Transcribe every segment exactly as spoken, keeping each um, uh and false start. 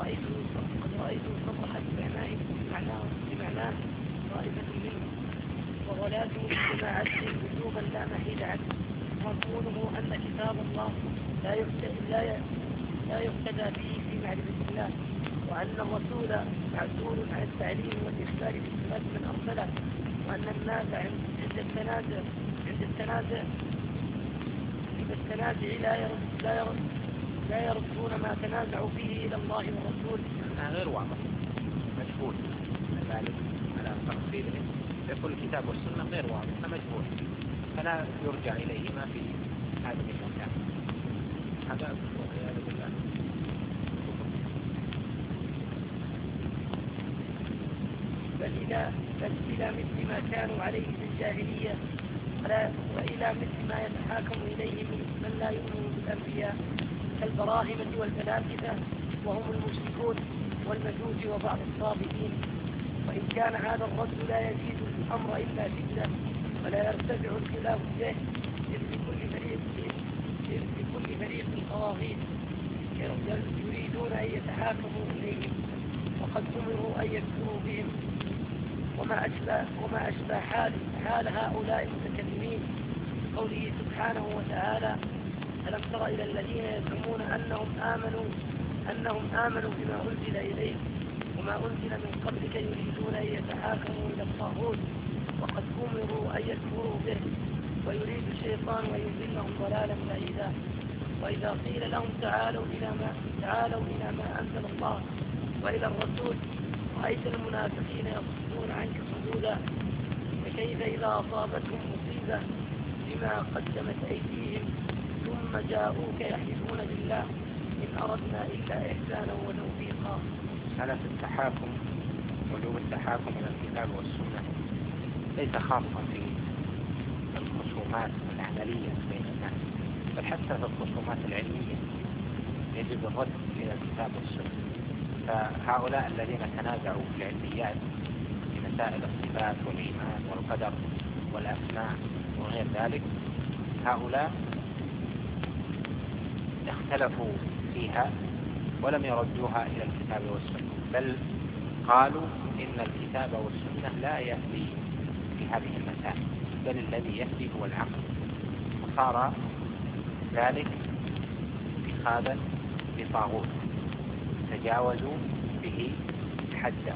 رأيته قد رأيته صرحت بمعناه بمعناه بمعناه طائفة منه، وغلاته بما عدل وجوبا لا محيد عنه، ومضمونه أن كتاب الله لا لا يقتدى به في معرفة الله، وأن الرسول معزول عن التعليم والإخبار بصفات من أرسله، وأن الناس عند التنازع عند التنازع عند التنازع لا يرد لا يرد لا يردون ما تنازعوا فيه إلى الله والرسول. غير واضح مجهول ذلك على تفصيله، يقول الكتاب والسنة غير واضح مجهول، فلا يرجع إليهما في هذه المكان. هذا والعياذ بالله. بل إلى بل إلى مثل ما كانوا عليه في الجاهلية، وإلى مثل ما يتحاكم إليه من لا يؤمن بالأنبياء كالبراهمة والفلاسفة وهم المشركون والمجوس وبعض الصابئين. وإن كان هذا الرد لا يزيد الأمر إلا شدة، ولا يرتفع الخلاف به، إذ لكل فريق إذ لكل فريق طواغيت يريدون أن يتحاكموا إليهم، وقد أمروا أن يكفروا بهم. وما أشبه, وما أشبه حال, حال هؤلاء المتكلمين قوله سبحانه وتعالى: ألم تر إلى الذين يزعمون أنهم آمنوا أنهم آمنوا بما أنزل إليك وما أنزل من قبلك يريدون أن يتحاكموا إلى الطاغوت وقد أمروا أن يكفروا به، ويريد الشيطان أن يضلهم ضلالا بعيدا. وإذا قيل لهم تعالوا إلى ما تعالوا إلى ما أنزل الله وإلى الرسول رأيت المنافقين يصدون عنك صدودا. فكيف إذا أصابتهم مصيبة بما قدمت أيديهم ثم جاءوك يحلفون بالله إن أردنا إلا إحسانا وتوفيقا. على التحاكم وجوب التحاكم إلى الكتاب والسنة ليس خاصا في الخصومات العملية بين الناس، بل حتى في الخصومات العلمية يجب الرد إلى الكتاب والسنة. فهؤلاء الذين تنازعوا في العلميات في مسائل الصفات والإيمان والقدر والأسماء وغير ذلك، هؤلاء اختلفوا فيها ولم يردوها إلى الكتاب والسنة، بل قالوا إن الكتاب والسنة لا يهدي في هذه المسائل، بل الذي يهدي هو العقل. وصار ذلك اتخاذا لطاغوت تجاوزوا به حده.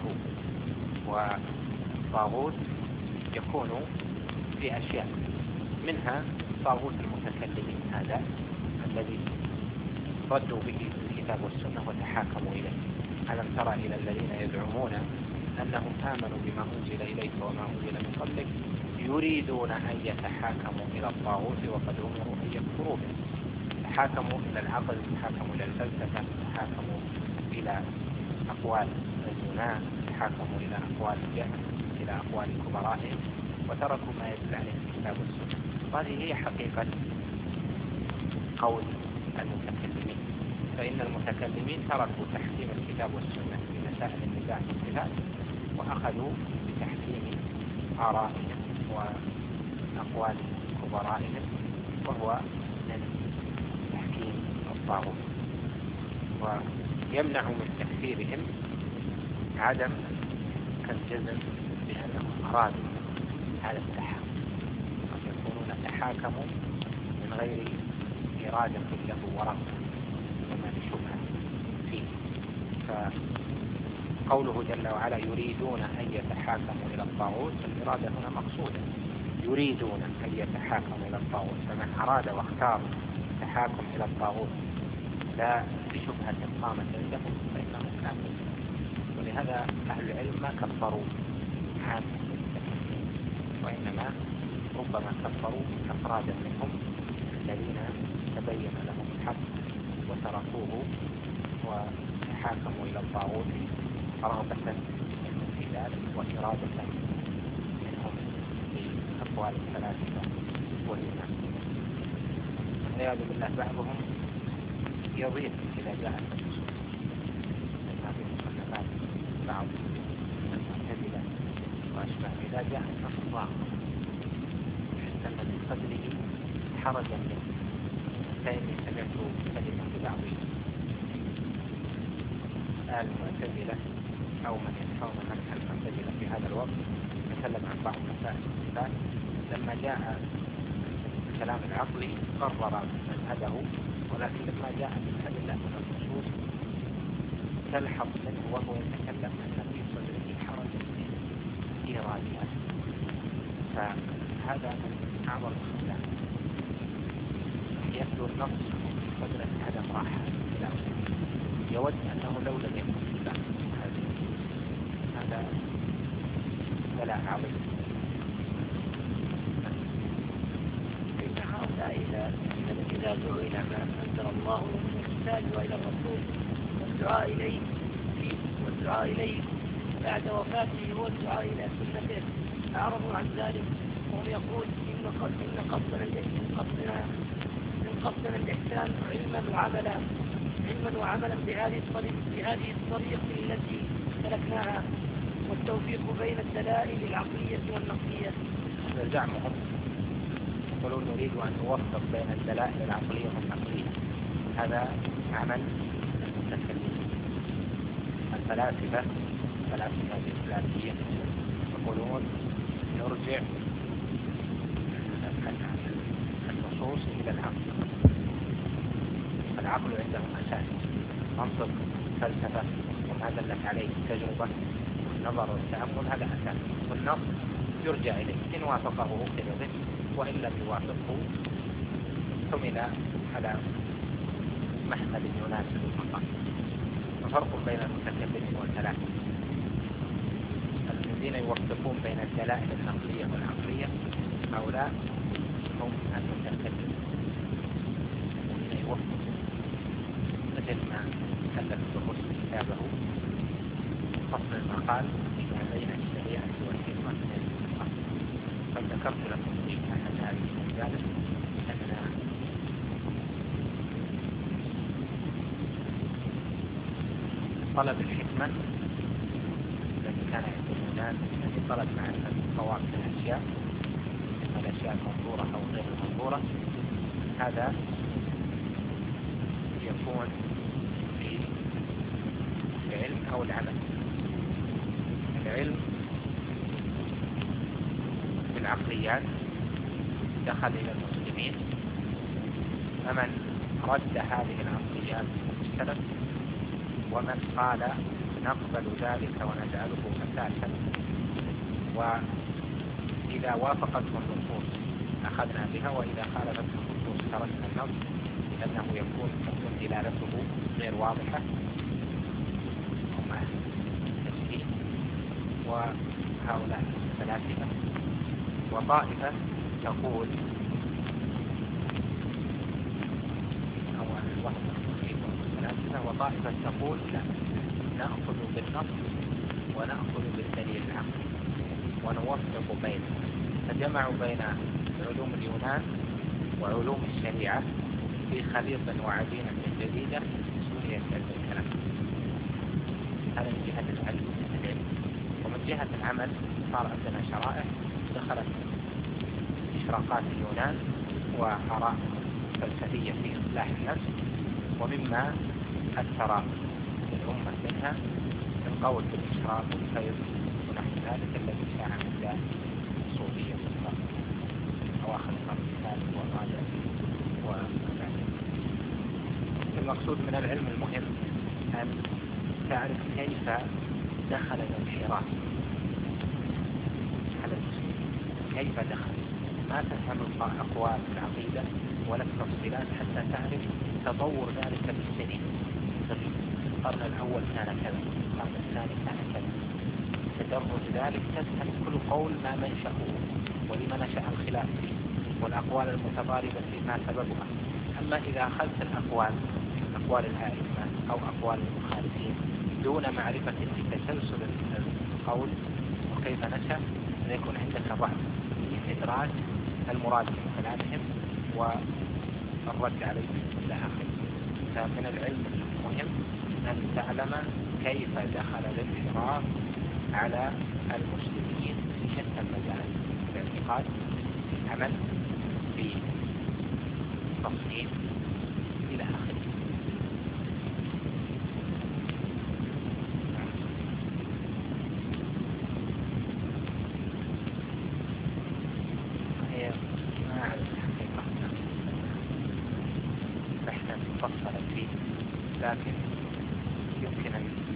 والطاغوت يكون في أشياء، منها طاغوت المتكلمين هذا الذي ردوا به الكتاب والسنة وتحاكموا إليه. ألم ترى إلى الذين يزعمون أنهم آمنوا بما أنزل إليك وما أنزل من قبلك يريدون أن يتحاكموا إلى الطاغوت وقد أمروا أن يكفروا به. تحاكموا إلى العقل، تحاكموا إلى الفلسفة، تحاكموا إلى أقوال اليونان، تحاكموا إلى أقوال الجهل، إلى أقوال كبرائهم، وتركوا ما يدل عليه الكتاب والسنة. وهذه هي حقيقة قول المتكلمين. فإن المتكلمين تركوا تحكيم الكتاب والسنة في مسائل النزاع في الصفات، وأخذوا بتحكيم آرائهم وأقوال كبرائهم، وهو من تحكيم الطاغوت. ويمنع من تكفيرهم عدم الجزم بأنهم أرادوا هذا التحاكم، قد يكونون تحاكموا من غير إرادة له ورغبة وما لشبهة فيه. فقوله جل وعلا يريدون أن يتحاكموا إلى الطاغوت، الإرادة هنا مقصودة، يريدون أن يتحاكموا إلى الطاغوت، فمن أراد واختار التحاكم إلى الطاغوت لا بشبهة قامت عندهم فإنه كافر. ولهذا أهل العلم ما كفروا عن المتكلمين، وإنما ربما كفروا أفرادا منهم الذين تبين لهم الحق وتركوه وتحاكموا إلى الطاغوت رغبة منهم في ذلك وإرادة منهم في أقوال الفلاسفة واليونان. والعياذ بالله بعضهم يضيق إذا جاءت النصوص من هذه المصنفات، بعض المعتزلة وأشبه، إذا جاء النص ضاق يحس أن في صدره حرجا منه. فإني سمعت كلمة بعض المعتزلة أو من يدفعون منح المعتزلة في هذا الوقت تكلم عن بعض مسائل الصفات. لما جاء الكلام العقلي قرر مذهبه، ولكن لما جاء بالأدلة من النصوص تلحظ منه وهو يتكلم أن في صدره حرج من إيرادها. فهذا من أعظم الخلاف، يتلو النص في صدره هذا راحة لا يود أنه لو لم يكن لا هذا بلاء عظيم. فإن هؤلاء إذا دعوا إلى ما أنزل الله من الكتاب وإلى الرسول والدعاء إليه والدعاء إليه بعد وفاته والدعاء إلى سنته أعرضوا عن ذلك، وهم يقول إن قصدنا قصدنا من قصدنا الإحسان علما وعملا علما وعملا بهذه الطريق بهذه الطريق التي سلكناها، والتوفيق بين الدلائل العقلية والنقلية. هذا زعمهم، يقولون نريد أن نوفق بين الدلائل العقلية والنقلية. هذا عمل المتكلمين الفلاسفة الفلاسفة الإسلاميين، يقولون نرجع النصوص إلى العقل. العقل عندهم أساس، منطق، فلسفة، وما دلت عليه التجربة والنظر والتأمل، هذا أساس، والنص يرجع إليه، إن وافقه أخذ به وإن لم يوافقه حمل على محمل يناسب المقام. وفرق بين المتكلمين والثلاثة الذين يوفقون بين الدلائل النقلية والعقلية، هؤلاء هم المتكلمين الذين يوفقون، مثل ما كلف الرسل كتابه فصل المقال فيما بين الشريعة والحكمة من المقام. فذكرت لكم في أحد هذه المجالس أن طلب الحكمة الذي كان عند اليونان الذي طلب معرفة قواعد الأشياء، الأشياء المنظورة أو غير المنظورة، هذا يكون في العلم أو العمل. العلم بالعقليات دخل إلى المسلمين، فمن رد هذه العقليات السلف، ومن قال نقبل ذلك ونجعله أساسا، وإذا وافقته النصوص أخذنا بها، وإذا خالفت النصوص تركنا النص لأنه يكون تكون دلالته غير واضحة. هم أهل التشكيك وهؤلاء الفلاسفة. وطائفة تقول أو الوحدة الفلاسفة، وطائفة تقول لا، نأخذ بالنص ونأخذ بالدليل العقلي ونوفق بينه. فجمعوا بين علوم اليونان وعلوم الشريعة في خليط وعجينة جديدة سميت علم الكلام. هذا من جهة العلم. ومن جهة العمل صار عندنا شرائع دخلت إشراقات اليونان وآراء فلسفية في إصلاح النفس، ومما أثر الأمة منها القول بالإشراق والخير ونحو ذلك الذي شاع عند الصوفية في أواخر القرن الثالث والرابع والرابع. المقصود من العلم المهم أن تعرف كيف دخل الانحراف على المسلمين، كيف دخل، ما تفهم أقوال العقيدة ولا التفصيلات حتى تعرف تطور ذلك بالسنين. القرن الأول كان كذا، القرن الثاني كان كذا، تدرج ذلك تفهم كل قول ما منشأه ولما نشأ الخلاف فيه والأقوال المتضاربة فيما سببها. أما إذا أخذت الأقوال أقوال الآئمة أو أقوال المخالفين دون معرفة تسلسل القول وكيف نشأ، سيكون عندك ضعف في إدراك المراد من كلامهم والرد عليهم إلى آخره. فمن العلم المهم أن تعلم كيف دخل الانحراف على المسلمين في شتى المجالات، في الاعتقاد، في العمل، في التصميم إلى آخره. لكن يمكن أن